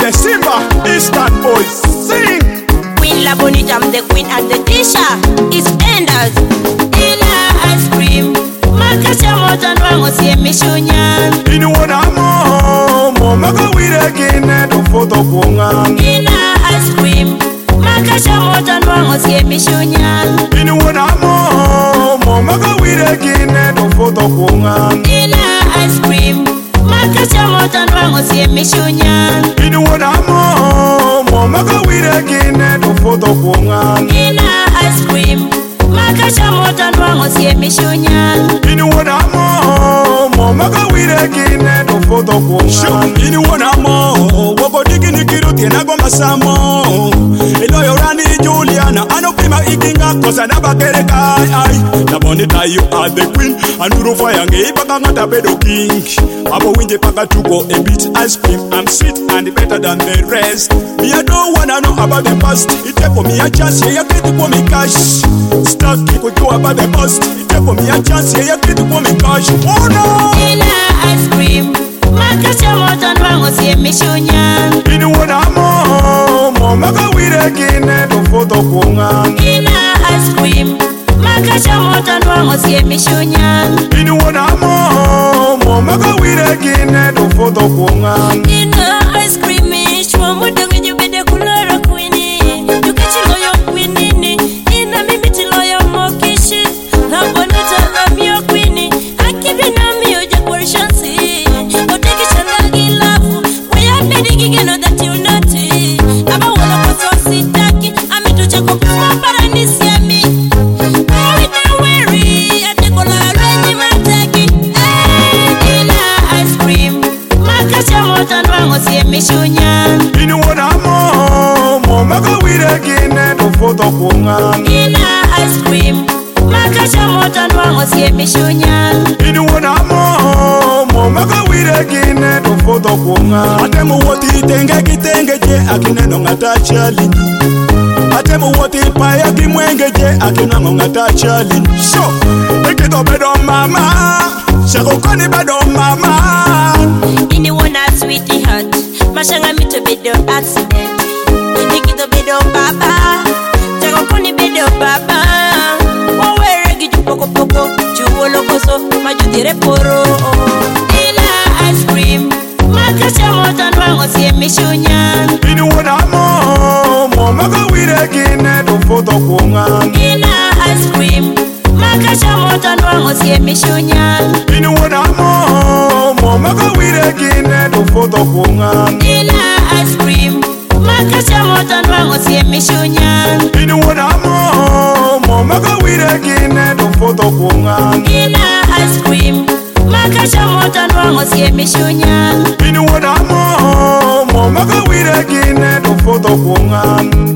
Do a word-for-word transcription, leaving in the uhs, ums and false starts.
the Simba Eastern Boys. Sing! Queen La Bonita, I'm the queen and the disha is Enders. Ila ice cream Makasha moja nwango siye mishunya. Inu wana mo Mo maka wire kine do foto kuunga. Ila ice cream Makasha moja nwango siye mishunya. Inu wana mo Mo maka wire kine do foto kuunga. Ila ice cream Makasha moja nwango siye mishunya. Inu wana mo Mo maka wire kine do foto kuunga. Ila ice cream Makasha moja nwango siye mishunya. Inu wana mo Mo maka wire kine do foto kuunga. Inu wana mo Woko digi nikiruti na goma samo. Ilo yorani Juliana ano prima ikinga kosa na bakereka ay. Na bonita you are the queen. Anduru fire nge paka ngata bedo king. Abo winje paka tuko a bit ice cream. I'm sweet and better than the rest. Me I don't wanna know about the past. It for me a chance yeah you get for me cash. Stuck you go about the past. It for me a chance yeah you get for me cash. Oh no. Ila ice cream Makasha moja nwango siye mishunya. Inu wana mo Mo maka wire kine do foto kuunga. Ila ice cream Makasha moja nwango siye mishunya. Inu wana mo Mo maka wire kine do foto kuunga. Ila ice cream ishwa muda wenye bede kulora kwini. Yukachilo yo kwinini Ina mimi tilo yo mokishi. Na bonita na miyo kwini. Akibi na miyo jakwari shansi. Oteki shalagi lafu Waya bedi gigeno that you naughty. Aba wala koso sitaki Amitucha kumpuma para nisi ya mi. Wewe na weri Atekola renyi mataki. Ila ice cream Makasha moja nwango siye mishunya. Inu wana mo Mo maka wire kine do foto kuunga. Ila ice cream Makasha moja nwango siye mishunya. Inu wana mo Mo maka wire kine do foto kuunga. Atemu woti tenge kitenge je akine no ngata chali. Atemu woti paya kimwenge je akine no ngata chali. Sho Ekito bedo mama Shako koni bedo mama. Ini wana sweetie heart Mashanga mito bedo accident. Nikito bedo baba Jago koni bedo baba. Wawere giju poko poko Chuo lokoso majudire poro. Ila ice cream Makasha moja nwango siye mishunya. Inu wana mo Mo maka wire kine do foto kuunga. Ila ice cream Makasha moja nwango siye mishunya. Inu wana mo Mo maka wire kine do foto kuunga. Ila ice cream Makasha moja nwango siye mishunya. Inu wana mo Mo maka wire kine do foto kuunga. Ila ice cream Makasha moja nwango siye mishunya. Inu wana mo Mo maka wire kine do foto kuunga.